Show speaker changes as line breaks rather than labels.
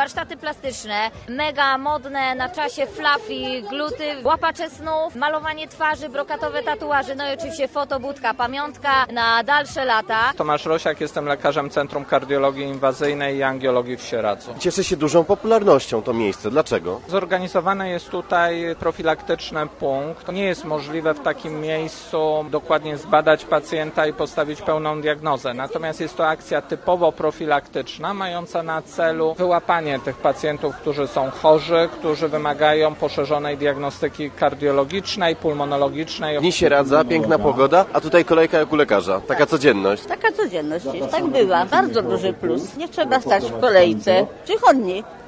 warsztaty plastyczne, mega modne na czasie fluffy, gluty, łapacze snów, malowanie twarzy, brokatowe tatuaże, no i oczywiście fotobudka, pamiątka na dalsze lata.
Tomasz Rosiak, jestem lekarzem Centrum Kardiologii Inwazyjnej i Angiologii w Sieradzu.
Cieszy się dużą popularnością to miejsce. Dlaczego?
Zorganizowany jest tutaj profilaktyczny punkt. Nie jest możliwe w takim miejscu dokładnie zbadać pacjenta i postawić pełną diagnozę. Natomiast jest to akcja typowo profilaktyczna, mająca na celu wyłapanie tych pacjentów, którzy są chorzy, którzy wymagają poszerzonej diagnostyki kardiologicznej, pulmonologicznej.
Dni Sieradza, piękna pogoda, a tutaj kolejka jak u lekarza. Taka codzienność.
Taka codzienność jest, tak bywa. Bardzo duży plus. Nie trzeba stać w kolejce. Przychodni.